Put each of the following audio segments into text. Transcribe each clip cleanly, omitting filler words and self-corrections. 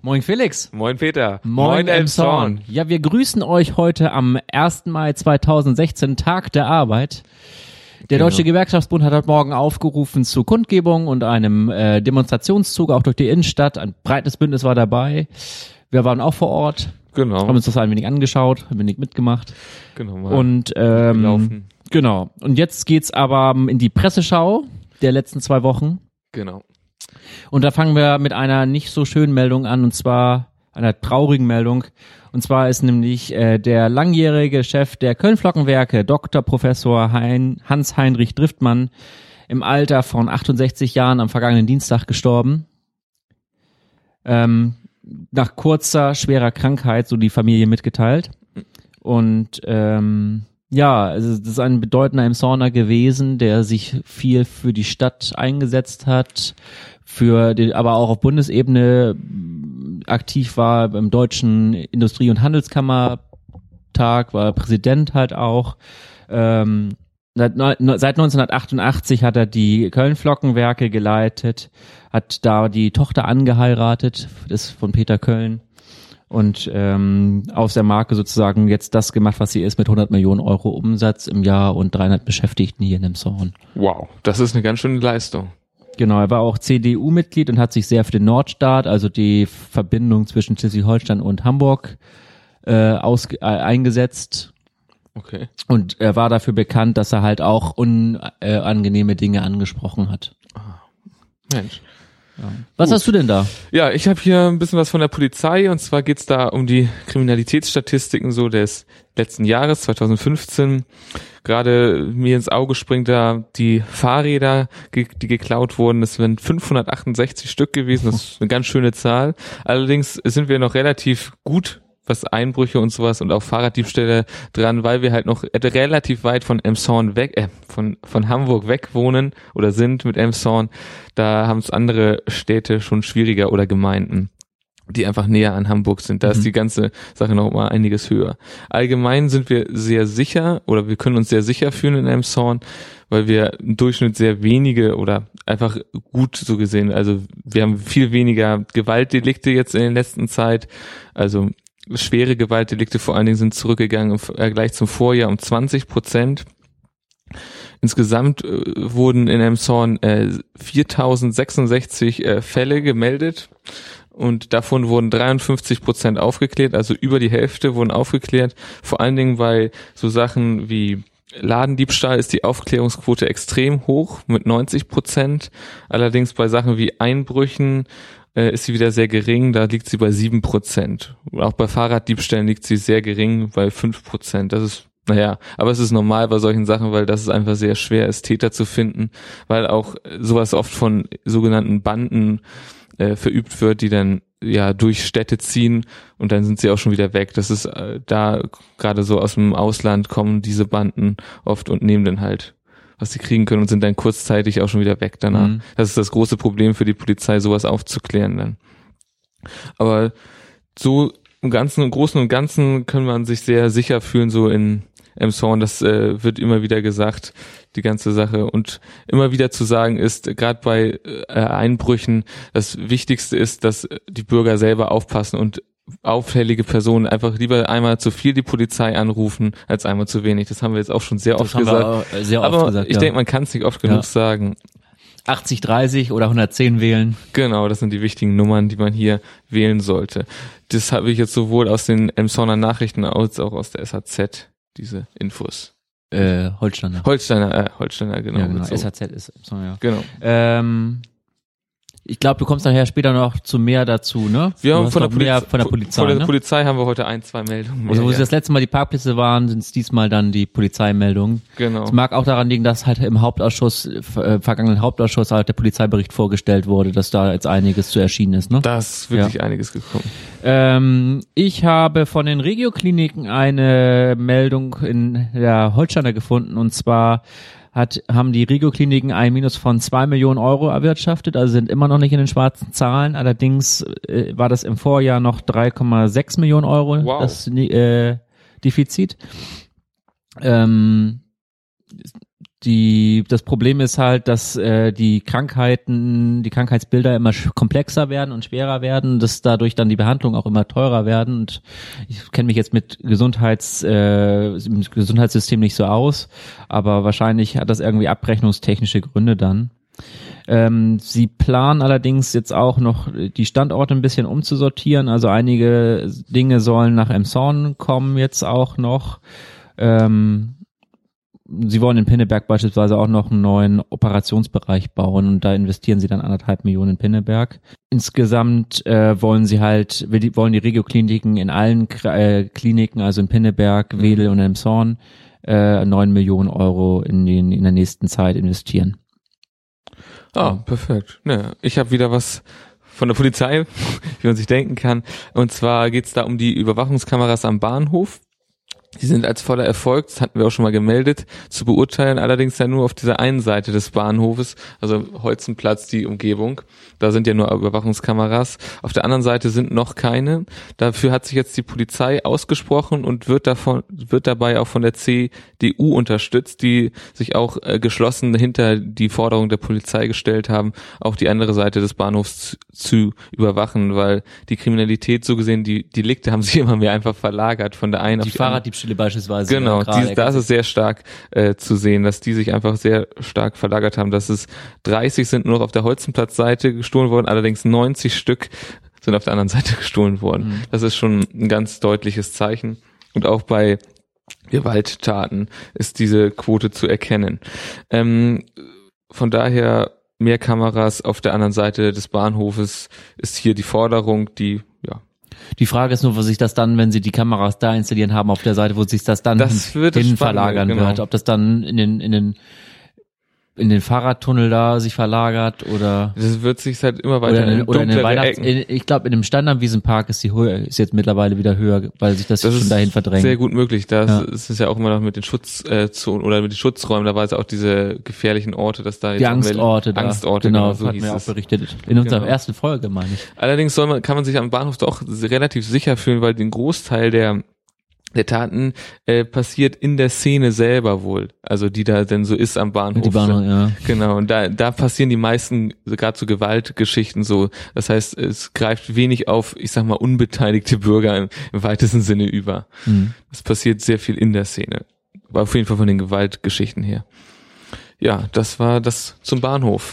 Moin Felix. Moin Peter. Moin Elmshorn. Ja, wir grüßen euch heute am 1. Mai 2016, Tag der Arbeit. Der Deutsche Gewerkschaftsbund hat heute Morgen aufgerufen zu Kundgebung und einem Demonstrationszug auch durch die Innenstadt. Ein breites Bündnis war dabei. Wir waren auch vor Ort. Genau. Haben uns das ein wenig angeschaut, ein wenig mitgemacht. Genau. Und genau. Und jetzt geht's aber in die Presseschau der letzten 2 Wochen. Genau. Und da fangen wir mit einer nicht so schönen Meldung an, und zwar einer traurigen Meldung. Und zwar ist nämlich der langjährige Chef der Köln-Flockenwerke, Dr. Professor Hans-Heinrich Driftmann, im Alter von 68 Jahren am vergangenen Dienstag gestorben. Nach kurzer, schwerer Krankheit, so die Familie mitgeteilt. Und also das ist ein bedeutender Elmshorner gewesen, der sich viel für die Stadt eingesetzt hat, aber auch auf Bundesebene aktiv war beim Deutschen Industrie- und Handelskammertag, war Präsident halt auch. Seit 1988 hat er die Köln-Flockenwerke geleitet, hat da die Tochter angeheiratet, das von Peter Köln, und aus der Marke sozusagen jetzt das gemacht, was sie ist, mit 100 Millionen Euro Umsatz im Jahr und 300 Beschäftigten hier in Elmshorn. Wow, das ist eine ganz schöne Leistung. Genau, er war auch CDU-Mitglied und hat sich sehr für den Nordstaat, also die Verbindung zwischen Schleswig-Holstein und Hamburg, eingesetzt. Okay. Und er war dafür bekannt, dass er halt auch unangenehme Dinge angesprochen hat. Mensch. Ja. Was hast du denn da? Ja, ich habe hier ein bisschen was von der Polizei, und zwar geht's da um die Kriminalitätsstatistiken so des letzten Jahres, 2015. Gerade mir ins Auge springt da die Fahrräder, die geklaut wurden. Das sind 568 Stück gewesen, das ist eine ganz schöne Zahl. Allerdings sind wir noch relativ gut, was Einbrüche und sowas und auch Fahrraddiebstähle dran, weil wir halt noch relativ weit von Elmshorn weg, von Hamburg weg wohnen oder sind mit Elmshorn. Da haben es andere Städte schon schwieriger oder Gemeinden, die einfach näher an Hamburg sind. Da ist die ganze Sache noch mal einiges höher. Allgemein sind wir sehr sicher, oder wir können uns sehr sicher fühlen in Elmshorn, weil wir im Durchschnitt sehr wenige oder einfach gut so gesehen, also wir haben viel weniger Gewaltdelikte jetzt in der letzten Zeit, also schwere Gewaltdelikte vor allen Dingen sind zurückgegangen im Vergleich zum Vorjahr um 20%. Insgesamt wurden in Elmshorn 4066 Fälle gemeldet und davon wurden 53% aufgeklärt, also über die Hälfte wurden aufgeklärt. Vor allen Dingen bei so Sachen wie Ladendiebstahl ist die Aufklärungsquote extrem hoch mit 90%. Allerdings bei Sachen wie Einbrüchen ist sie wieder sehr gering, da liegt sie bei 7%. Auch bei Fahrraddiebstählen liegt sie sehr gering, bei 5%. Das ist, aber es ist normal bei solchen Sachen, weil das ist einfach sehr schwer ist, Täter zu finden, weil auch sowas oft von sogenannten Banden verübt wird, die dann durch Städte ziehen und dann sind sie auch schon wieder weg. Das ist da gerade so aus dem Ausland kommen diese Banden oft und nehmen dann halt, was sie kriegen können, und sind dann kurzzeitig auch schon wieder weg danach. Das ist das große Problem für die Polizei, sowas aufzuklären dann. Aber so im Großen und Ganzen kann man sich sehr sicher fühlen, so in Elmshorn, das wird immer wieder gesagt, die ganze Sache. Und immer wieder zu sagen ist, gerade bei Einbrüchen, das Wichtigste ist, dass die Bürger selber aufpassen und auffällige Personen einfach lieber einmal zu viel die Polizei anrufen, als einmal zu wenig. Das haben wir jetzt auch schon sehr oft gesagt. Aber ich denke, man kann es nicht oft genug sagen. 80-30 oder 110 wählen. Genau, das sind die wichtigen Nummern, die man hier wählen sollte. Das habe ich jetzt sowohl aus den Elmshorner Nachrichten als auch aus der SHZ, diese Infos. Holsteiner, genau. Ja, genau. SHZ ist Elmshorn, ja. Genau. Ich glaube, du kommst nachher später noch zu mehr dazu, ne? Wir haben von der Polizei. Von der Polizei haben wir heute 1-2 Meldungen. Also wo sie das letzte Mal die Parkplätze waren, sind es diesmal dann die Polizeimeldungen. Genau. Es mag auch daran liegen, dass halt im vergangenen Hauptausschuss halt der Polizeibericht vorgestellt wurde, dass da jetzt einiges zu erschienen ist, ne? Da ist wirklich einiges gekommen. Ich habe von den Regiokliniken eine Meldung in der Holsteiner gefunden, und zwar haben die Regiokliniken ein Minus von 2 Millionen Euro erwirtschaftet, also sind immer noch nicht in den schwarzen Zahlen. Allerdings war das im Vorjahr noch 3,6 Millionen Euro, das Defizit. das Problem ist halt, dass die Krankheitsbilder immer komplexer werden und schwerer werden, dass dadurch dann die Behandlungen auch immer teurer werden. Und ich kenne mich jetzt mit im Gesundheitssystem nicht so aus, aber wahrscheinlich hat das irgendwie abrechnungstechnische Gründe dann. Sie planen allerdings jetzt auch noch die Standorte ein bisschen umzusortieren. Also einige Dinge sollen nach Emshorn kommen jetzt auch noch. Sie wollen in Pinneberg beispielsweise auch noch einen neuen Operationsbereich bauen und da investieren sie dann 1,5 Millionen in Pinneberg. Insgesamt wollen die Regiokliniken in allen Kliniken, also in Pinneberg, Wedel und Emshorn, 9 Millionen Euro in der nächsten Zeit investieren. Ah, perfekt. Ja, ich habe wieder was von der Polizei, wie man sich denken kann. Und zwar geht's da um die Überwachungskameras am Bahnhof. Die sind als voller Erfolg, das hatten wir auch schon mal gemeldet, zu beurteilen, allerdings ja nur auf dieser einen Seite des Bahnhofes, also Holzenplatz, die Umgebung. Da sind ja nur Überwachungskameras. Auf der anderen Seite sind noch keine. Dafür hat sich jetzt die Polizei ausgesprochen und wird dabei auch von der CDU unterstützt, die sich auch geschlossen hinter die Forderung der Polizei gestellt haben, auch die andere Seite des Bahnhofs zu überwachen, weil die Kriminalität, so gesehen, die Delikte haben sich immer mehr einfach verlagert von der einen auf die Fahrraddiebstähle beispielsweise. Genau, da ist es sehr stark zu sehen, dass die sich einfach sehr stark verlagert haben. Dass es 30 sind nur noch auf der Holzenplatzseite gestohlen worden, allerdings 90 Stück sind auf der anderen Seite gestohlen worden. Mhm. Das ist schon ein ganz deutliches Zeichen. Und auch bei Gewalttaten ist diese Quote zu erkennen. Von daher mehr Kameras auf der anderen Seite des Bahnhofes ist hier die Forderung, die Die Frage ist nur, wo sich das dann, wenn sie die Kameras da installieren haben auf der Seite, wo sich das dann hin verlagern wird. Ob das dann in den Fahrradtunnel da sich verlagert oder das wird sich halt immer weiter oder in den ich glaube in dem Standardwiesenpark ist ist jetzt mittlerweile wieder höher, weil sich das schon dahin verdrängt. Sehr gut möglich. Das ist ja auch immer noch mit den Schutzzonen oder mit den Schutzräumen, da war es auch diese gefährlichen Orte, dass da die Angstorte, genau, so hatten wir auch berichtet in unserer ersten Folge, meine ich. Allerdings kann man sich am Bahnhof doch relativ sicher fühlen, weil den Großteil der Taten passiert in der Szene selber wohl, also die da denn so ist am Bahnhof. Die Bahnhof, ja. Genau, und da passieren die meisten, gerade so Gewaltgeschichten so. Das heißt, es greift wenig auf, ich sag mal, unbeteiligte Bürger im weitesten Sinne über. Es passiert sehr viel in der Szene. Aber auf jeden Fall von den Gewaltgeschichten her. Ja, das war das zum Bahnhof.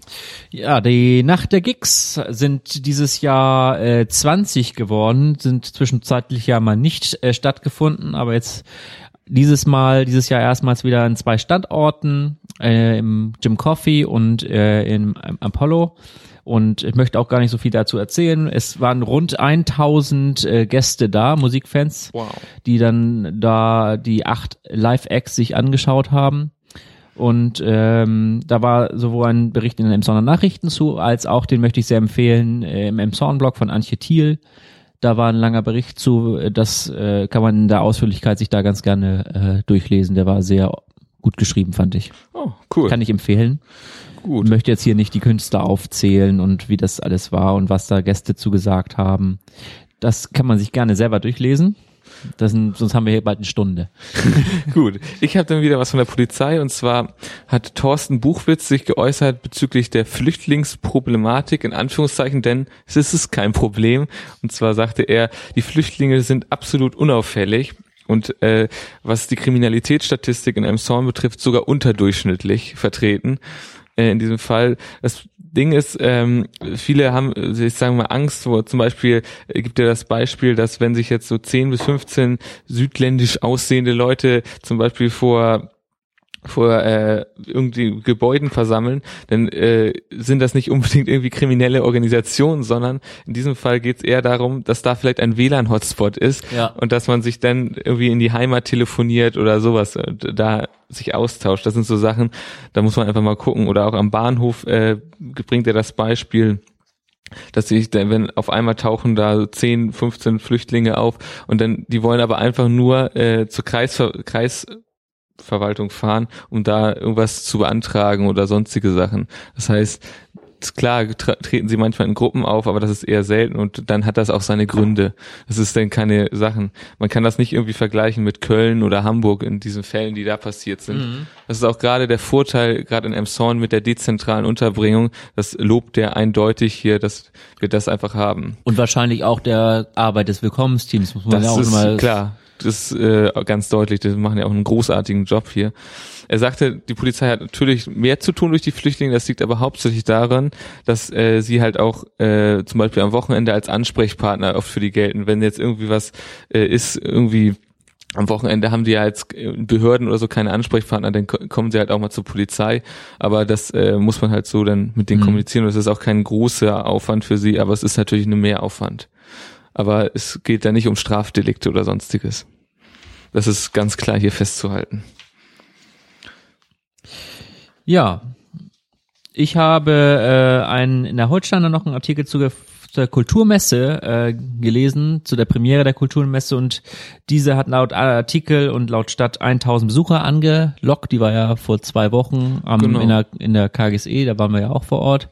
Ja, die Nacht der Gigs sind dieses Jahr 20 geworden, sind zwischenzeitlich ja mal nicht stattgefunden, aber jetzt dieses Jahr erstmals wieder in 2 Standorten, im Jim Coffee und im Apollo. Und ich möchte auch gar nicht so viel dazu erzählen. Es waren rund 1000 Gäste da, Musikfans, die dann da die 8 Live-Acts sich angeschaut haben. Und da war sowohl ein Bericht in den Emshorner Nachrichten zu, als auch, den möchte ich sehr empfehlen, im Emshorn-Blog von Antje Thiel. Da war ein langer Bericht zu, das kann man in der Ausführlichkeit sich da ganz gerne durchlesen. Der war sehr gut geschrieben, fand ich. Oh, cool. Kann ich empfehlen. Gut. Ich möchte jetzt hier nicht die Künstler aufzählen und wie das alles war und was da Gäste zugesagt haben. Das kann man sich gerne selber durchlesen. Sonst haben wir hier bald eine Stunde. Gut, ich habe dann wieder was von der Polizei, und zwar hat Thorsten Buchwitz sich geäußert bezüglich der Flüchtlingsproblematik, in Anführungszeichen, denn es ist kein Problem. Und zwar sagte er, die Flüchtlinge sind absolut unauffällig und was die Kriminalitätsstatistik in Emshorn betrifft, sogar unterdurchschnittlich vertreten. In diesem Fall, das Ding ist, viele haben, ich sage mal, Angst, wo zum Beispiel gibt er das Beispiel, dass wenn sich jetzt so 10 bis 15 südländisch aussehende Leute zum Beispiel vor irgendwie Gebäuden versammeln, dann sind das nicht unbedingt irgendwie kriminelle Organisationen, sondern in diesem Fall geht es eher darum, dass da vielleicht ein WLAN-Hotspot ist, und dass man sich dann irgendwie in die Heimat telefoniert oder sowas, da sich austauscht. Das sind so Sachen, da muss man einfach mal gucken. Oder auch am Bahnhof bringt er das Beispiel, dass wenn auf einmal tauchen da so 10, 15 Flüchtlinge auf und dann, die wollen aber einfach nur zur Kreisverwaltung fahren, um da irgendwas zu beantragen oder sonstige Sachen. Das heißt, klar treten sie manchmal in Gruppen auf, aber das ist eher selten und dann hat das auch seine Gründe. Das ist dann keine Sachen. Man kann das nicht irgendwie vergleichen mit Köln oder Hamburg in diesen Fällen, die da passiert sind. Das ist auch gerade der Vorteil, gerade in Emshorn mit der dezentralen Unterbringung. Das lobt der eindeutig hier, dass wir das einfach haben. Und wahrscheinlich auch der Arbeit des Willkommensteams, muss man Das ja auch ist mal. klar. Das ist ganz deutlich. Die machen ja auch einen großartigen Job hier. Er sagte, die Polizei hat natürlich mehr zu tun durch die Flüchtlinge. Das liegt aber hauptsächlich daran, dass sie halt auch zum Beispiel am Wochenende als Ansprechpartner oft für die gelten. Wenn jetzt irgendwie was ist, irgendwie am Wochenende haben die ja als Behörden oder so keine Ansprechpartner, dann kommen sie halt auch mal zur Polizei. Aber das muss man halt so dann mit denen kommunizieren. Das ist auch kein großer Aufwand für sie, aber es ist natürlich ein Mehraufwand. Aber es geht da nicht um Strafdelikte oder sonstiges. Das ist ganz klar hier festzuhalten. Ja, ich habe in der Holsteiner noch einen Artikel zur Kulturmesse gelesen, zu der Premiere der Kulturmesse, und diese hat laut Artikel und laut Stadt 1000 Besucher angelockt. Die war ja vor 2 Wochen in der KGSE, da waren wir ja auch vor Ort.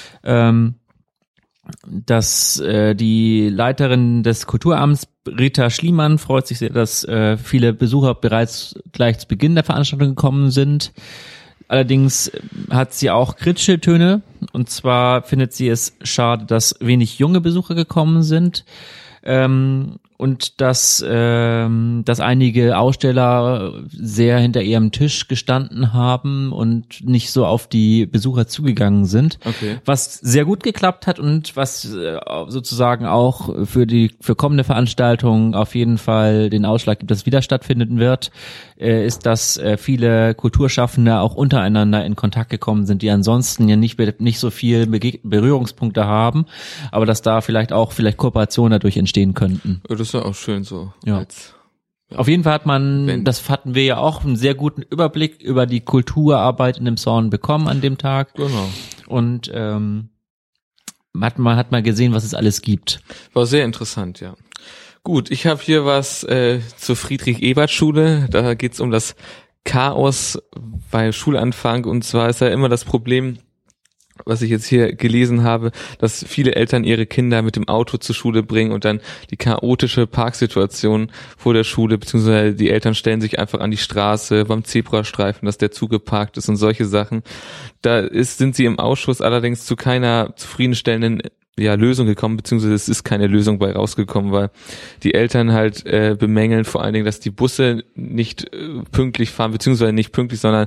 Dass die Leiterin des Kulturamts, Rita Schliemann, freut sich sehr, dass viele Besucher bereits gleich zu Beginn der Veranstaltung gekommen sind. Allerdings hat sie auch kritische Töne, und zwar findet sie es schade, dass wenig junge Besucher gekommen sind. Und dass einige Aussteller sehr hinter ihrem Tisch gestanden haben und nicht so auf die Besucher zugegangen sind. Okay. Was sehr gut geklappt hat und was sozusagen auch für kommende Veranstaltungen auf jeden Fall den Ausschlag gibt, dass es wieder stattfinden wird, ist, dass viele Kulturschaffende auch untereinander in Kontakt gekommen sind, die ansonsten ja nicht so viel Berührungspunkte haben, aber dass da vielleicht Kooperationen dadurch entstehen könnten. Das ist ja auch schön so. Ja. Auf jeden Fall das hatten wir ja auch, einen sehr guten Überblick über die Kulturarbeit in dem Emshorn bekommen an dem Tag. Genau. Und hat mal gesehen, was es alles gibt. War sehr interessant, ja. Gut, ich habe hier was zur Friedrich-Ebert-Schule. Da geht's um das Chaos bei Schulanfang. Und zwar ist ja immer das Problem, was ich jetzt hier gelesen habe, dass viele Eltern ihre Kinder mit dem Auto zur Schule bringen und dann die chaotische Parksituation vor der Schule, beziehungsweise die Eltern stellen sich einfach an die Straße beim Zebrastreifen, dass der zugeparkt ist und solche Sachen. Sind sie im Ausschuss allerdings zu keiner zufriedenstellenden Lösung gekommen, beziehungsweise es ist keine Lösung bei rausgekommen, weil die Eltern halt bemängeln vor allen Dingen, dass die Busse nicht pünktlich fahren, beziehungsweise nicht pünktlich, sondern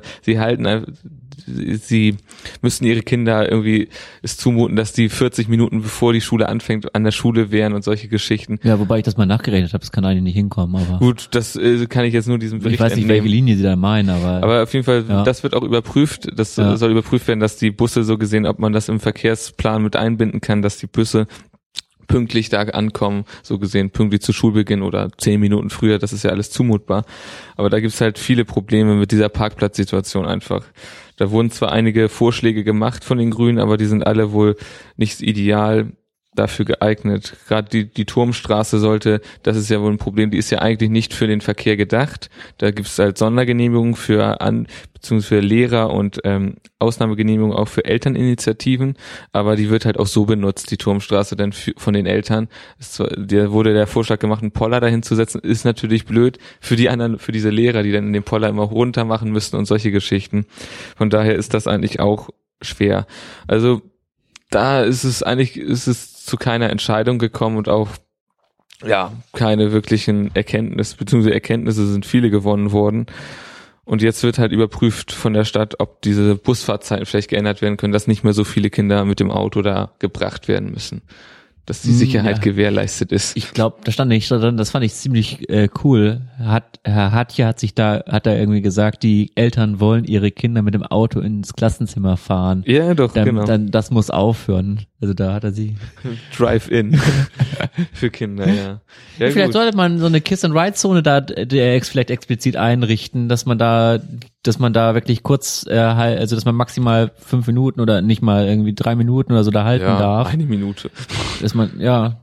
sie müssen ihre Kinder irgendwie es zumuten, dass die 40 Minuten bevor die Schule anfängt an der Schule wären und solche Geschichten. Ja, wobei ich das mal nachgerechnet habe, das kann eigentlich nicht hinkommen, aber gut, das kann ich jetzt nur diesem Bericht ich weiß nicht, welche Linie sie da meinen, aber auf jeden Fall, das wird auch überprüft, soll überprüft werden, dass die Busse so gesehen, ob man das im Verkehrsplan mit einbinden kann, dass die Busse pünktlich da ankommen, so gesehen pünktlich zu Schulbeginn oder 10 Minuten früher, das ist ja alles zumutbar. Aber da gibt's halt viele Probleme mit dieser Parkplatzsituation einfach. Da wurden zwar einige Vorschläge gemacht von den Grünen, aber die sind alle wohl nicht ideal dafür geeignet. Gerade die Turmstraße das ist ja wohl ein Problem, die ist ja eigentlich nicht für den Verkehr gedacht. Da gibt es halt Sondergenehmigungen beziehungsweise für Lehrer und Ausnahmegenehmigungen auch für Elterninitiativen, aber die wird halt auch so benutzt, die Turmstraße dann von den Eltern. Da wurde der Vorschlag gemacht, einen Poller dahin zu setzen, ist natürlich blöd für die anderen, für diese Lehrer, die dann in den Poller immer runter machen müssten und solche Geschichten. Von daher ist das eigentlich auch schwer. Also da ist es zu keiner Entscheidung gekommen und auch keine wirklichen Erkenntnisse sind viele gewonnen worden. Und jetzt wird halt überprüft von der Stadt, ob diese Busfahrtzeiten vielleicht geändert werden können, dass nicht mehr so viele Kinder mit dem Auto da gebracht werden müssen. Dass die Sicherheit gewährleistet ist. Ich glaube, da stand nicht drin, das fand ich ziemlich cool. Herr Hatje hat da irgendwie gesagt, die Eltern wollen ihre Kinder mit dem Auto ins Klassenzimmer fahren. Ja, doch, genau. Das muss aufhören. Also da hat er sie. Drive-in für Kinder, ja. Vielleicht sollte man so eine Kiss-and-Ride-Zone vielleicht explizit einrichten, dass man da wirklich kurz, also dass man maximal 5 Minuten oder nicht mal irgendwie 3 Minuten oder so da halten darf. 1 Minute. Dass man,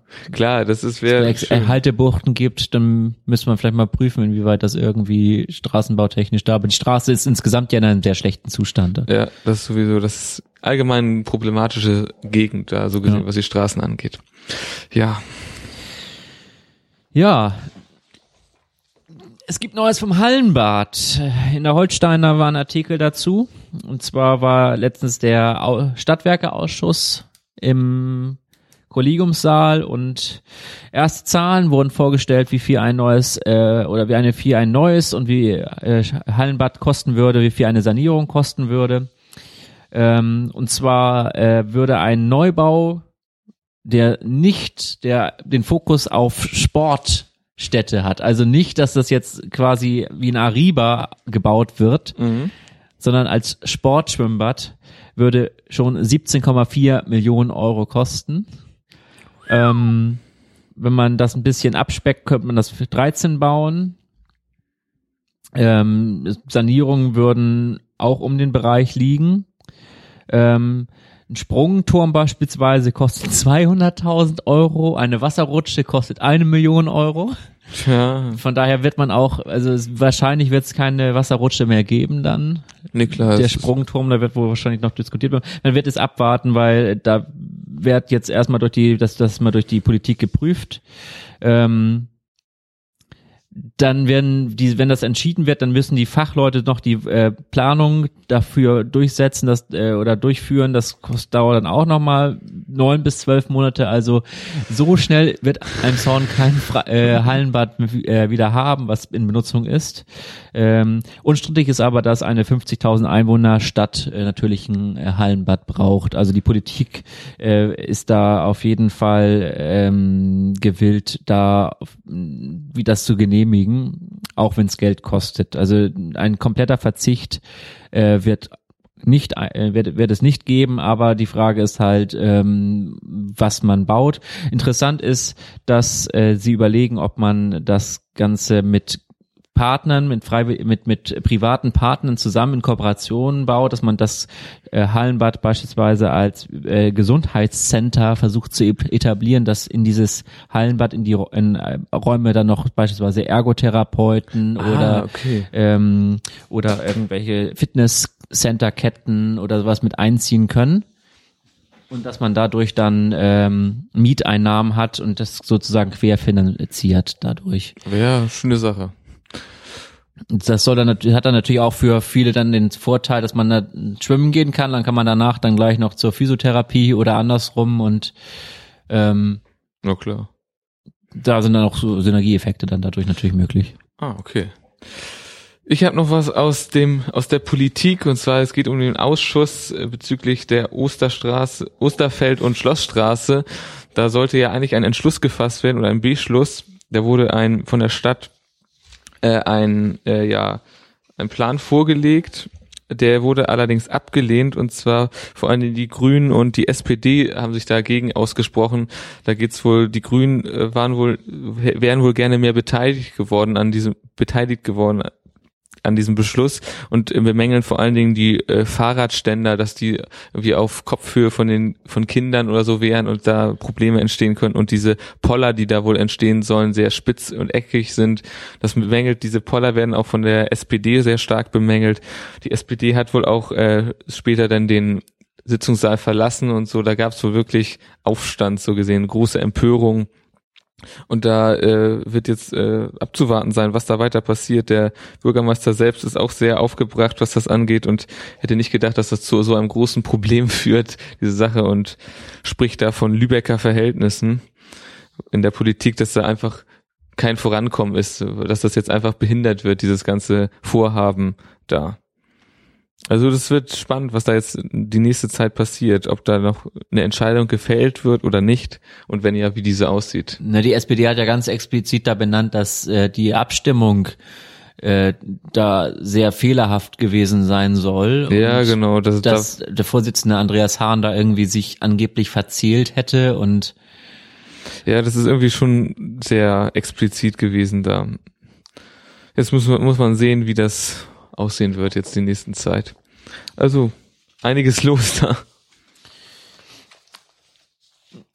Klar, das ist Wenn es Haltebuchten gibt, dann müsste man vielleicht mal prüfen, inwieweit das irgendwie straßenbautechnisch da, aber die Straße ist insgesamt ja in einem sehr schlechten Zustand. Ja, das ist sowieso, das ist allgemein eine problematische Gegend da, so gesehen, was die Straßen angeht. Ja. Ja. Es gibt Neues vom Hallenbad. In der Holsteiner war ein Artikel dazu. Und zwar war letztens der Stadtwerkeausschuss im Kollegiumssaal und erste Zahlen wurden vorgestellt, wie viel ein neues ein neues und wie Hallenbad kosten würde, wie viel eine Sanierung kosten würde. Und zwar würde ein Neubau, der nicht den Fokus auf Sportstätte hat, also nicht, dass das jetzt quasi wie ein Ariba gebaut wird, sondern als Sportschwimmbad, würde schon 17,4 Millionen Euro kosten. Wenn man das ein bisschen abspeckt, könnte man das für 13 bauen. Sanierungen würden auch um den Bereich liegen. Ein Sprungturm beispielsweise kostet 200.000 Euro, eine Wasserrutsche kostet 1 Million Euro. Ja. Von daher wird man auch, wahrscheinlich wird es keine Wasserrutsche mehr geben dann. Niklas. Der Sprungturm, da wird wohl wahrscheinlich noch diskutiert werden. Man wird es abwarten, weil da wird jetzt erstmal durch die Politik geprüft. Dann wenn das entschieden wird, dann müssen die Fachleute noch die Planung dafür durchsetzen, oder durchführen. Das dauert dann auch nochmal 9 bis 12 Monate. Also so schnell wird Elmshorn kein Hallenbad wieder haben, was in Benutzung ist. Unstrittig ist aber, dass eine 50.000 Einwohner Stadt natürlich ein Hallenbad braucht. Also die Politik ist da auf jeden Fall gewillt, wie das zu genehmigen, auch wenn es Geld kostet. Also ein kompletter Verzicht wird es nicht geben, aber die Frage ist halt, was man baut. Interessant ist, dass sie überlegen, ob man das Ganze mit Partnern, mit privaten Partnern zusammen in Kooperationen baut, dass man das Hallenbad beispielsweise als Gesundheitscenter versucht zu etablieren, dass in dieses Hallenbad in Räume dann noch beispielsweise Ergotherapeuten oder irgendwelche Fitnesscenterketten oder sowas mit einziehen können. Und dass man dadurch dann Mieteinnahmen hat und das sozusagen querfinanziert dadurch. Ja, schöne Sache. Das hat dann natürlich auch für viele dann den Vorteil, dass man da schwimmen gehen kann, dann kann man danach dann gleich noch zur Physiotherapie oder andersrum und na klar. Da sind dann auch so Synergieeffekte dann dadurch natürlich möglich. Ah, okay. Ich habe noch was aus der Politik, und zwar es geht um den Ausschuss bezüglich der Osterfeld- und Schlossstraße. Da sollte ja eigentlich ein Entschluss gefasst werden oder ein Beschluss. Da wurde von der Stadt ein Plan vorgelegt, der wurde allerdings abgelehnt, und zwar vor allem die Grünen und die SPD haben sich dagegen ausgesprochen. Da geht's wohl, die Grünen wären wohl gerne mehr beteiligt geworden an diesem Beschluss und bemängeln vor allen Dingen die Fahrradständer, dass die irgendwie auf Kopfhöhe von Kindern oder so wären und da Probleme entstehen können, und diese Poller, die da wohl entstehen sollen, sehr spitz und eckig sind. Das bemängelt, diese Poller werden auch von der SPD sehr stark bemängelt. Die SPD hat wohl auch später dann den Sitzungssaal verlassen und so, da gab es wohl wirklich Aufstand, so gesehen, große Empörung. Und da wird jetzt abzuwarten sein, was da weiter passiert. Der Bürgermeister selbst ist auch sehr aufgebracht, was das angeht, und hätte nicht gedacht, dass das zu so einem großen Problem führt, diese Sache, und spricht da von Lübecker Verhältnissen in der Politik, dass da einfach kein Vorankommen ist, dass das jetzt einfach behindert wird, dieses ganze Vorhaben da. Also das wird spannend, was da jetzt die nächste Zeit passiert, ob da noch eine Entscheidung gefällt wird oder nicht, und wenn ja, wie diese aussieht. Die SPD hat ja ganz explizit da benannt, dass die Abstimmung da sehr fehlerhaft gewesen sein soll. Ja, genau. Dass der Vorsitzende Andreas Hahn da irgendwie sich angeblich verzählt hätte und ja, das ist irgendwie schon sehr explizit gewesen da. Jetzt muss man sehen, wie das aussehen wird jetzt die nächsten Zeit. Also einiges los da.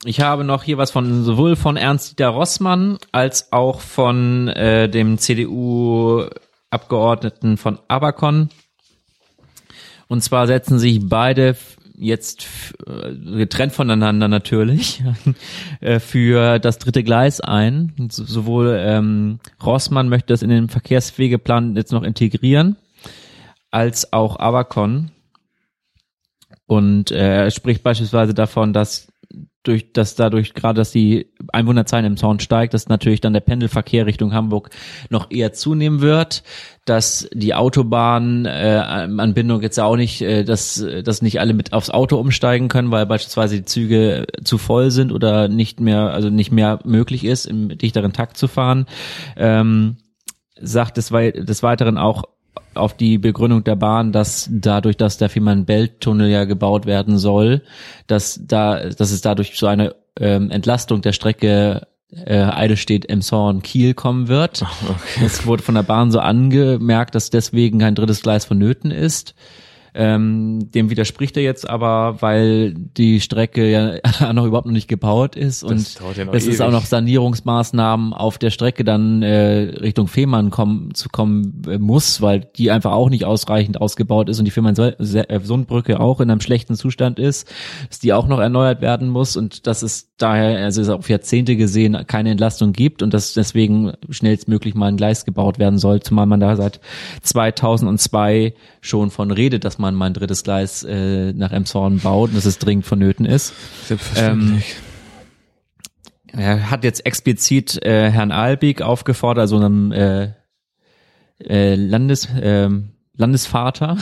Ich habe noch hier was sowohl von Ernst-Dieter Rossmann als auch von dem CDU-Abgeordneten von Abacon. Und zwar setzen sich beide jetzt getrennt voneinander natürlich für das dritte Gleis ein. Sowohl Rossmann möchte das in den Verkehrswegeplan jetzt noch integrieren, als auch Abacon. Und er spricht beispielsweise davon, dass dadurch gerade, dass die Einwohnerzahl im Zorn steigt, dass natürlich dann der Pendelverkehr Richtung Hamburg noch eher zunehmen wird, dass die Autobahnanbindung jetzt auch nicht, dass nicht alle mit aufs Auto umsteigen können, weil beispielsweise die Züge zu voll sind oder nicht mehr möglich ist, im dichteren Takt zu fahren. Sagt des Weiteren auch auf die Begründung der Bahn, dass dadurch, dass der Fehmarn-Belt-Tunnel ja gebaut werden soll, dass es dadurch zu einer Entlastung der Strecke Eidelstedt-Emshorn-Kiel kommen wird. Okay. Es wurde von der Bahn so angemerkt, dass deswegen kein drittes Gleis vonnöten ist. Dem widerspricht er jetzt aber, weil die Strecke ja noch überhaupt noch nicht gebaut ist und es ist auch noch Sanierungsmaßnahmen auf der Strecke dann Richtung Fehmarn kommen muss, weil die einfach auch nicht ausreichend ausgebaut ist und die Fehmarn-Sundbrücke auch in einem schlechten Zustand ist, dass die auch noch erneuert werden muss und dass es daher, also es auf Jahrzehnte gesehen keine Entlastung gibt und dass deswegen schnellstmöglich mal ein Gleis gebaut werden soll, zumal man da seit 2002 schon von redet, dass man mal ein drittes Gleis nach Emshorn baut und dass es dringend vonnöten ist. Selbstverständlich. Er hat jetzt explizit Herrn Albeck aufgefordert, also einem Landesvater,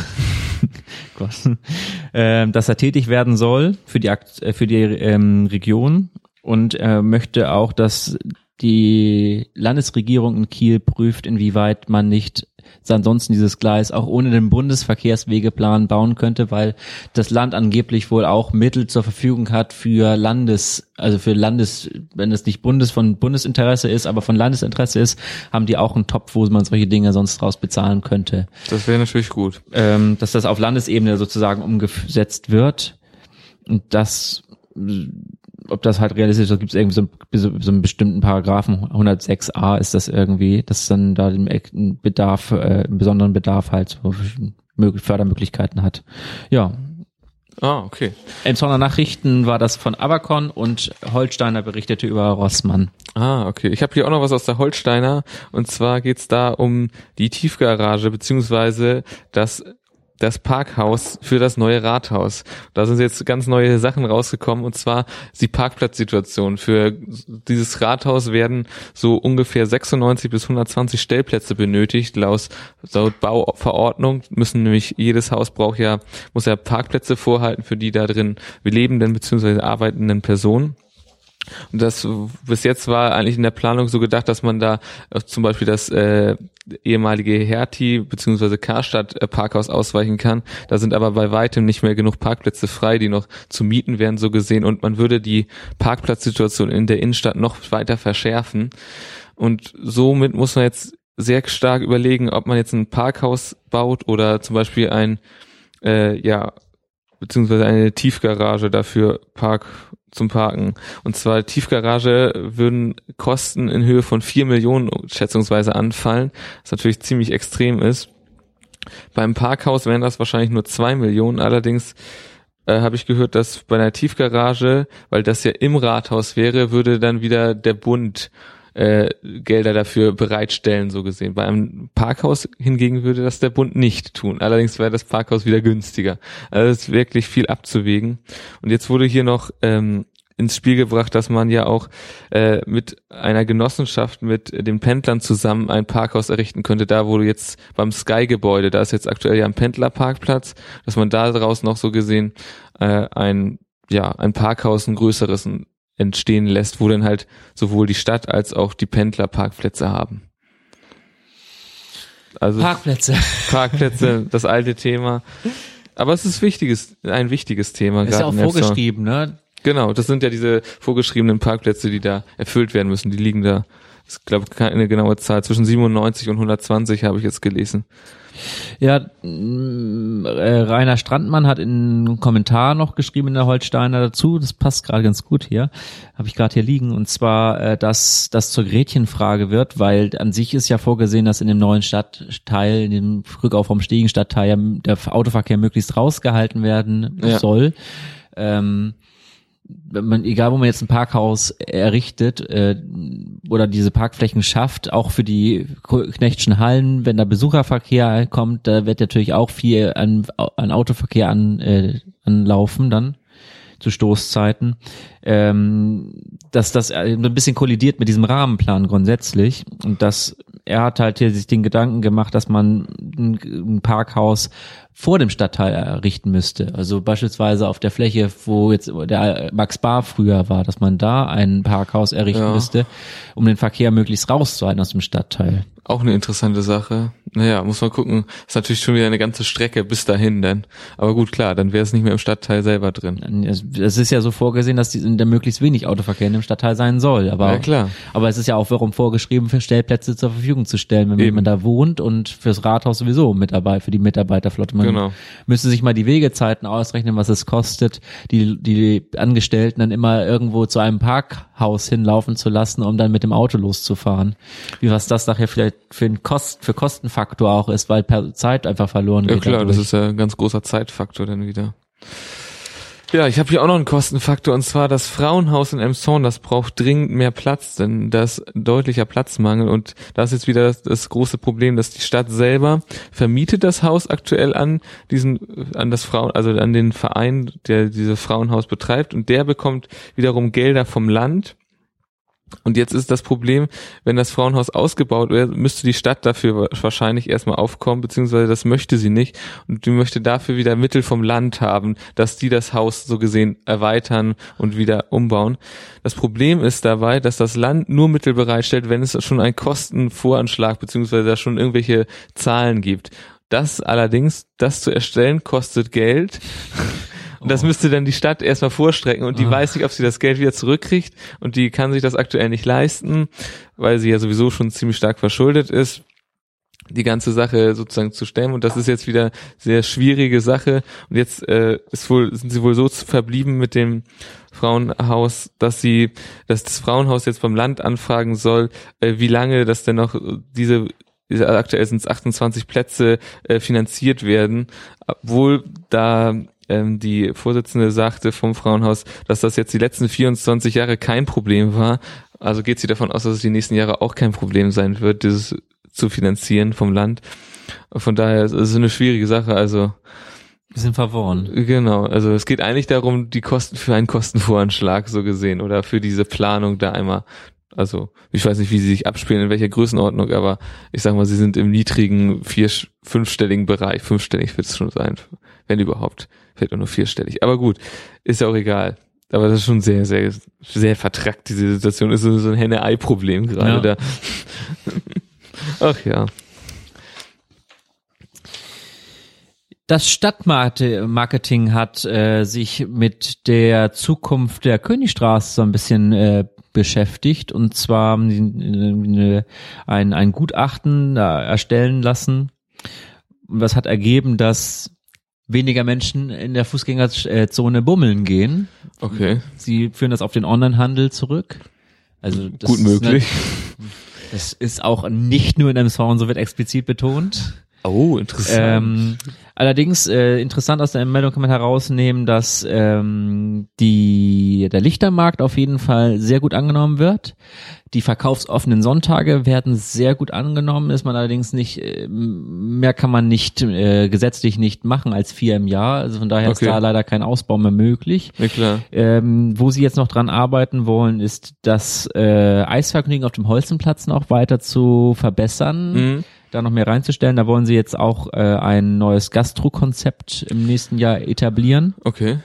dass er tätig werden soll für die Region und möchte auch, dass die Landesregierung in Kiel prüft, inwieweit man nicht ansonsten dieses Gleis auch ohne den Bundesverkehrswegeplan bauen könnte, weil das Land angeblich wohl auch Mittel zur Verfügung hat für wenn es nicht von Bundesinteresse ist, aber von Landesinteresse ist, haben die auch einen Topf, wo man solche Dinge sonst raus bezahlen könnte. Das wäre natürlich gut. Dass das auf Landesebene sozusagen umgesetzt wird und ob das halt realistisch ist, da gibt es irgendwie so einen bestimmten Paragraphen, 106a ist das irgendwie, dass dann da einen besonderen Bedarf halt so Fördermöglichkeiten hat. Ja. Okay. Emshorner Nachrichten war das von Abacon und Holsteiner berichtete über Rossmann. Okay. Ich habe hier auch noch was aus der Holsteiner und zwar geht's da um die Tiefgarage beziehungsweise das Parkhaus für das neue Rathaus. Da sind jetzt ganz neue Sachen rausgekommen und zwar die Parkplatzsituation. Für dieses Rathaus werden so ungefähr 96 bis 120 Stellplätze benötigt. Laut Bauverordnung müssen nämlich jedes Haus muss ja Parkplätze vorhalten für die da drin lebenden bzw. arbeitenden Personen. Und das bis jetzt war eigentlich in der Planung so gedacht, dass man da zum Beispiel das ehemalige Hertie bzw. Karstadt Parkhaus ausweichen kann. Da sind aber bei weitem nicht mehr genug Parkplätze frei, die noch zu mieten werden, so gesehen. Und man würde die Parkplatzsituation in der Innenstadt noch weiter verschärfen. Und somit muss man jetzt sehr stark überlegen, ob man jetzt ein Parkhaus baut oder zum Beispiel beziehungsweise eine Tiefgarage dafür zum Parken. Und zwar Tiefgarage würden Kosten in Höhe von 4 Millionen schätzungsweise anfallen, was natürlich ziemlich extrem ist. Beim Parkhaus wären das wahrscheinlich nur 2 Millionen, allerdings habe ich gehört, dass bei einer Tiefgarage, weil das ja im Rathaus wäre, würde dann wieder der Bund Gelder dafür bereitstellen, so gesehen. Bei einem Parkhaus hingegen würde das der Bund nicht tun. Allerdings wäre das Parkhaus wieder günstiger. Also es ist wirklich viel abzuwägen. Und jetzt wurde hier noch ins Spiel gebracht, dass man ja auch mit einer Genossenschaft mit den Pendlern zusammen ein Parkhaus errichten könnte. Da wo du jetzt beim Sky-Gebäude, da ist jetzt aktuell ja ein Pendlerparkplatz, dass man da draus noch so gesehen ein Parkhaus, ein größeres entstehen lässt, wo dann halt sowohl die Stadt als auch die Pendler Parkplätze haben. Also Parkplätze, das alte Thema. Aber es ist ein wichtiges Thema. Ist ja auch vorgeschrieben, ne? Genau, das sind ja diese vorgeschriebenen Parkplätze, die da erfüllt werden müssen. Die liegen da, ich glaube, keine genaue Zahl, zwischen 97 und 120 habe ich jetzt gelesen. Ja, Rainer Strandmann hat in einem Kommentar noch geschrieben in der Holsteiner dazu, das passt gerade ganz gut hier, habe ich gerade hier liegen, und zwar, dass das zur Gretchenfrage wird, weil an sich ist ja vorgesehen, dass in dem neuen Stadtteil, in dem Rückau vom Stegen Stadtteil, ja der Autoverkehr möglichst rausgehalten werden soll. Egal wo man jetzt ein Parkhaus errichtet oder diese Parkflächen schafft, auch für die Knechtschen Hallen, wenn da Besucherverkehr kommt, da wird natürlich auch viel an Autoverkehr anlaufen dann zu Stoßzeiten, dass das ein bisschen kollidiert mit diesem Rahmenplan grundsätzlich, und dass er hat halt hier sich den Gedanken gemacht, dass man ein Parkhaus vor dem Stadtteil errichten müsste. Also beispielsweise auf der Fläche, wo jetzt der Max Bar früher war, dass man da ein Parkhaus errichten müsste, um den Verkehr möglichst rauszuhalten aus dem Stadtteil. Auch eine interessante Sache. Naja, muss man gucken. Ist natürlich schon wieder eine ganze Strecke bis dahin dann. Aber gut, klar, dann wäre es nicht mehr im Stadtteil selber drin. Es ist ja so vorgesehen, dass da möglichst wenig Autoverkehr in dem Stadtteil sein soll. Aber, ja, klar. Aber es ist ja auch wiederum vorgeschrieben, für Stellplätze zur Verfügung zu stellen, wenn man da wohnt, und fürs Rathaus sowieso für die Mitarbeiterflotte. Man müsste sich mal die Wegezeiten ausrechnen, was es kostet, die Angestellten dann immer irgendwo zu einem Parkhaus hinlaufen zu lassen, um dann mit dem Auto loszufahren. Was das nachher vielleicht für Kostenfaktor auch ist, weil Zeit einfach verloren geht. Ja klar, dadurch. Das ist ja ein ganz großer Zeitfaktor dann wieder. Ja, ich habe hier auch noch einen Kostenfaktor, und zwar das Frauenhaus in Elmshorn, das braucht dringend mehr Platz, denn da ist deutlicher Platzmangel, und da ist jetzt wieder das große Problem, dass die Stadt selber vermietet das Haus aktuell an den Verein, der dieses Frauenhaus betreibt, und der bekommt wiederum Gelder vom Land. Und jetzt ist das Problem, wenn das Frauenhaus ausgebaut wird, müsste die Stadt dafür wahrscheinlich erstmal aufkommen, beziehungsweise das möchte sie nicht. Und die möchte dafür wieder Mittel vom Land haben, dass die das Haus so gesehen erweitern und wieder umbauen. Das Problem ist dabei, dass das Land nur Mittel bereitstellt, wenn es schon einen Kostenvoranschlag beziehungsweise da schon irgendwelche Zahlen gibt. Das zu erstellen, kostet Geld. Und das müsste dann die Stadt erstmal vorstrecken, und die weiß nicht, ob sie das Geld wieder zurückkriegt, und die kann sich das aktuell nicht leisten, weil sie ja sowieso schon ziemlich stark verschuldet ist, die ganze Sache sozusagen zu stemmen, und das ist jetzt wieder sehr schwierige Sache, und jetzt sind sie wohl so verblieben mit dem Frauenhaus, dass das Frauenhaus jetzt beim Land anfragen soll, wie lange das denn noch diese aktuell sind es 28 Plätze finanziert werden, obwohl da die Vorsitzende sagte vom Frauenhaus, dass das jetzt die letzten 24 Jahre kein Problem war. Also geht sie davon aus, dass es die nächsten Jahre auch kein Problem sein wird, dieses zu finanzieren vom Land. Von daher ist es eine schwierige Sache. Also wir sind verworren. Genau, also es geht eigentlich darum, die Kosten für einen Kostenvoranschlag so gesehen oder für diese Planung da einmal. Also ich weiß nicht, wie sie sich abspielen, in welcher Größenordnung, aber ich sag mal, sie sind im niedrigen fünfstelligen Bereich. Fünfstellig wird es schon sein, wenn überhaupt. Vielleicht auch nur vierstellig. Aber gut, ist ja auch egal. Aber das ist schon sehr, sehr, sehr vertrackt, diese Situation. Ist so ein Henne-Ei-Problem gerade da. Ach ja. Das Stadtmarketing hat sich mit der Zukunft der Königstraße so ein bisschen beschäftigt, und zwar ein Gutachten erstellen lassen. Und das hat ergeben, dass weniger Menschen in der Fußgängerzone bummeln gehen. Okay. Sie führen das auf den Onlinehandel zurück. Also das gut möglich. Das ist auch nicht nur in einem Song, so wird explizit betont. Oh, interessant. Allerdings, interessant aus der Meldung kann man herausnehmen, dass der Lichtermarkt auf jeden Fall sehr gut angenommen wird. Die verkaufsoffenen Sonntage werden sehr gut angenommen, ist man allerdings nicht, mehr kann man nicht gesetzlich nicht machen als 4 im Jahr. Also von daher ist da leider kein Ausbau mehr möglich. Ja, klar. Wo sie jetzt noch dran arbeiten wollen, ist das Eisvergnügen auf dem Holzenplatz noch weiter zu verbessern. Da noch mehr reinzustellen. Da wollen sie jetzt auch ein neues Gastro-Konzept im nächsten Jahr etablieren. Okay.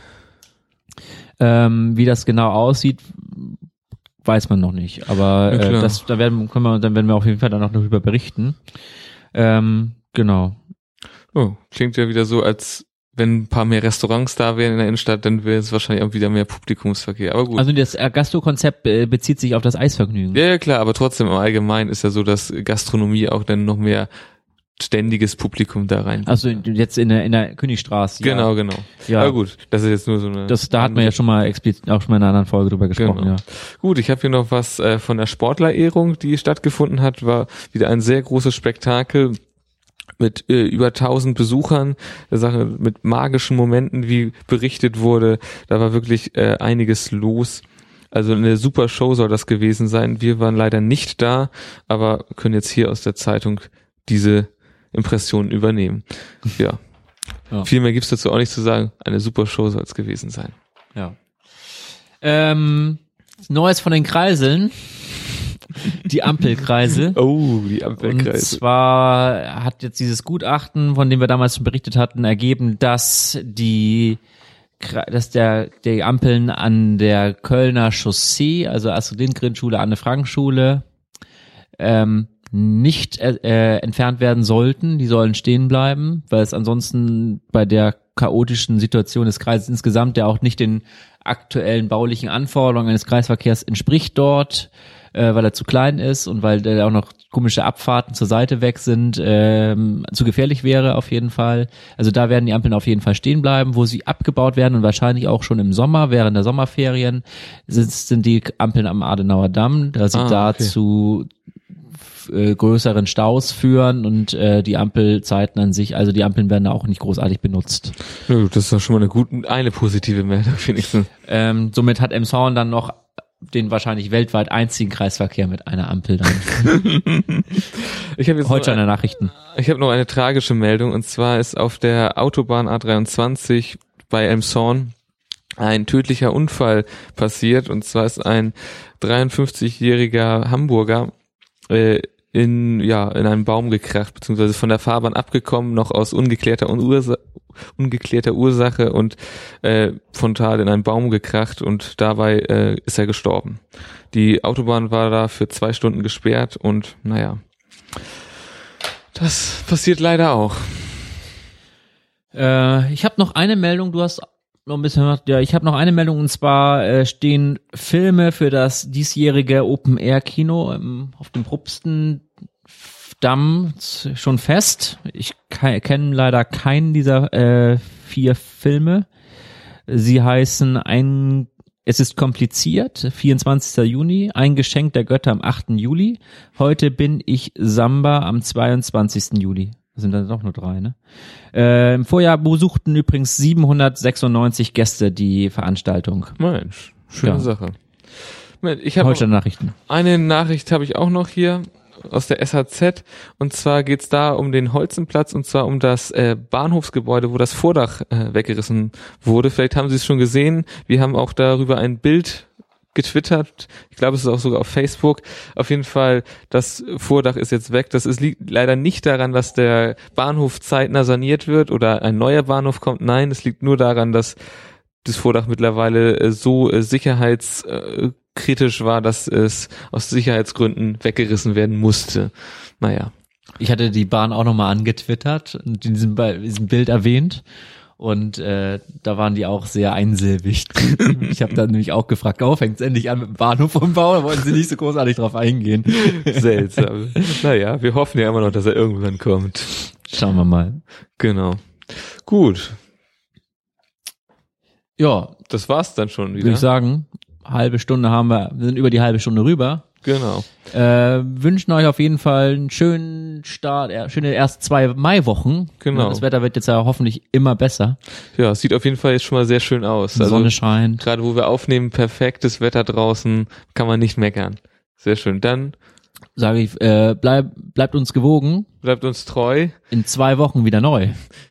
Wie das genau aussieht, weiß man noch nicht. Aber dann werden wir auf jeden Fall dann noch darüber berichten. Genau. Oh, klingt ja wieder so, als wenn ein paar mehr Restaurants da wären in der Innenstadt, dann wäre es wahrscheinlich auch wieder mehr Publikumsverkehr. Aber gut. Also das Gastro-Konzept bezieht sich auf das Eisvergnügen. Ja, klar, aber trotzdem im Allgemeinen ist ja so, dass Gastronomie auch dann noch mehr ständiges Publikum da rein. Also jetzt in der Königstraße. Genau. Ja. Aber gut, das ist jetzt nur so eine... Da hat man ja schon mal explizit auch schon mal in einer anderen Folge drüber gesprochen, Genau. ja. Gut, ich habe hier noch was von der Sportlerehrung, die stattgefunden hat, war wieder ein sehr großes Spektakel mit über 1000 Besuchern, der Sache mit magischen Momenten, wie berichtet wurde. Da war wirklich einiges los. Also eine super Show soll das gewesen sein. Wir waren leider nicht da, aber können jetzt hier aus der Zeitung diese Impressionen übernehmen. Ja. Viel mehr gibt's dazu auch nicht zu sagen. Eine super Show soll es gewesen sein. Ja. Neues von den Kreiseln. Die Ampelkreisel. Oh, die Ampelkreisel. Und zwar hat jetzt dieses Gutachten, von dem wir damals schon berichtet hatten, ergeben, dass die Ampeln an der Kölner Chaussee, also Astrid Lindgren-Schule, Anne-Frank-Schule, nicht entfernt werden sollten. Die sollen stehen bleiben, weil es ansonsten bei der chaotischen Situation des Kreises insgesamt, der auch nicht den aktuellen baulichen Anforderungen eines Kreisverkehrs entspricht dort, weil er zu klein ist und weil da auch noch komische Abfahrten zur Seite weg sind, zu gefährlich wäre auf jeden Fall. Also da werden die Ampeln auf jeden Fall stehen bleiben, wo sie abgebaut werden und wahrscheinlich auch schon im Sommer, während der Sommerferien, sind die Ampeln am Adenauer Damm, da sie zu größeren Staus führen und die Ampelzeiten an sich, also die Ampeln werden da auch nicht großartig benutzt. Ja, das ist doch schon mal eine positive Meldung, wenigstens. Somit hat Emshorn dann noch den wahrscheinlich weltweit einzigen Kreisverkehr mit einer Ampel dann. Ich habe jetzt heute in den Nachrichten. Ich habe noch eine tragische Meldung, und zwar ist auf der Autobahn A23 bei Emshorn ein tödlicher Unfall passiert, und zwar ist ein 53-jähriger Hamburger in einen Baum gekracht, beziehungsweise von der Fahrbahn abgekommen, noch aus ungeklärter Ursache und frontal in einen Baum gekracht, und dabei ist er gestorben. Die Autobahn war da für 2 Stunden gesperrt, und naja, das passiert leider auch. Ich habe noch eine Meldung, du hast noch ein bisschen, ja, ich habe noch eine Meldung, und zwar stehen Filme für das diesjährige Open-Air-Kino auf dem Propstendamm schon fest. Ich kenne leider keinen dieser 4 Filme. Sie heißen Es ist kompliziert, 24. Juni, Ein Geschenk der Götter am 8. Juli, Heute bin ich Samba am 22. Juli. Das sind dann doch nur 3, ne? Im Vorjahr besuchten übrigens 796 Gäste die Veranstaltung. Mensch, schöne Sache. Ich habe heute Nachrichten. Eine Nachricht habe ich auch noch hier aus der SHZ, und zwar geht's da um den Holzenplatz, und zwar um das Bahnhofsgebäude, wo das Vordach weggerissen wurde. Vielleicht haben Sie es schon gesehen. Wir haben auch darüber ein Bild getwittert. Ich glaube, es ist auch sogar auf Facebook. Auf jeden Fall, das Vordach ist jetzt weg. Das liegt leider nicht daran, dass der Bahnhof zeitnah saniert wird oder ein neuer Bahnhof kommt. Nein, es liegt nur daran, dass das Vordach mittlerweile so sicherheitskritisch war, dass es aus Sicherheitsgründen weggerissen werden musste. Naja. Ich hatte die Bahn auch nochmal angetwittert und in diesem Bild erwähnt. Und da waren die auch sehr einsilbig. Ich habe dann nämlich auch gefragt, fängt's endlich an mit dem Bahnhofumbau? Da wollten sie nicht so großartig drauf eingehen. Seltsam. Naja, wir hoffen ja immer noch, dass er irgendwann kommt. Schauen wir mal. Genau. Gut. Ja. Das war's dann schon wieder. Würde ich sagen, wir sind über die halbe Stunde rüber. Genau. Wünschen euch auf jeden Fall einen schönen Start, schöne erst 2 Maiwochen. Genau. Das Wetter wird jetzt ja hoffentlich immer besser. Ja, es sieht auf jeden Fall jetzt schon mal sehr schön aus. Die Sonne scheint. Gerade wo wir aufnehmen, perfektes Wetter draußen, kann man nicht meckern. Sehr schön. Dann sage ich, bleibt uns gewogen. Bleibt uns treu. In 2 Wochen wieder neu.